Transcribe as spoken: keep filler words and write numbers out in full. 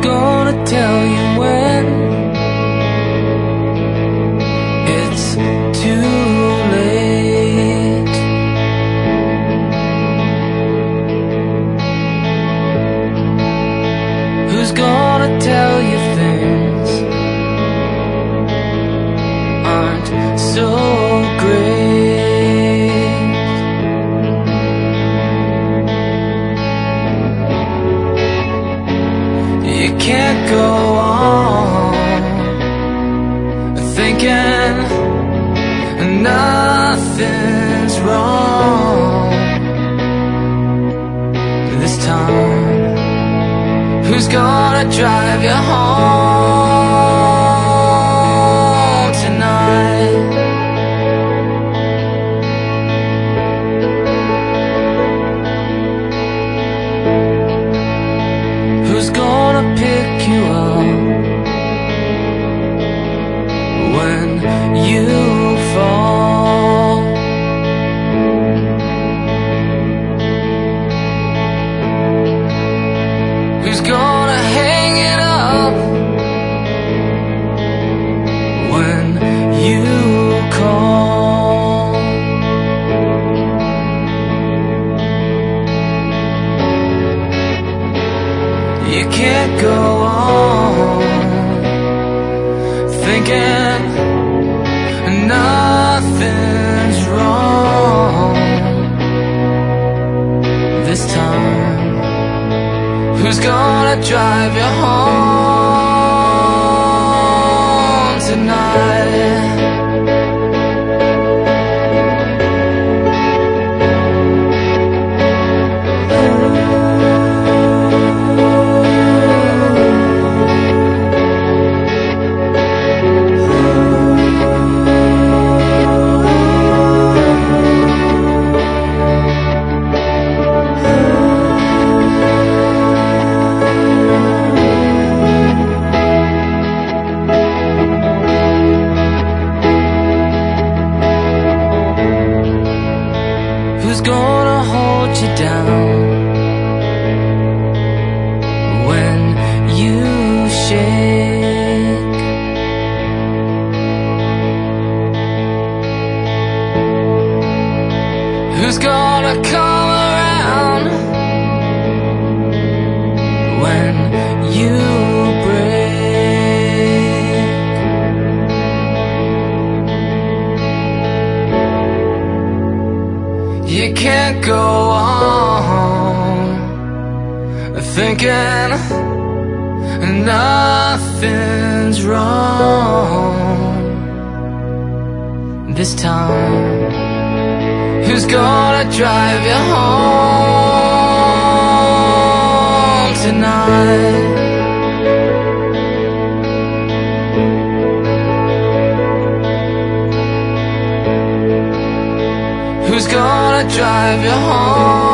gonna tell you when it's too late? Who's gonna tell you things aren't so great? You can't go on thinking nothing's wrong this time. Who's gonna drive you home tonight? Who's gonna pick you up when you fall? Who's gonna hang it up when you call? You can't go on thinking nothing's wrong this time. Who's gonna drive you home tonight? Who's gonna hold you down when you shake? Who's gonna come around when you break? You can't go on thinking nothing's wrong this time. Who's gonna drive you home tonight? Who's gonna drive you home?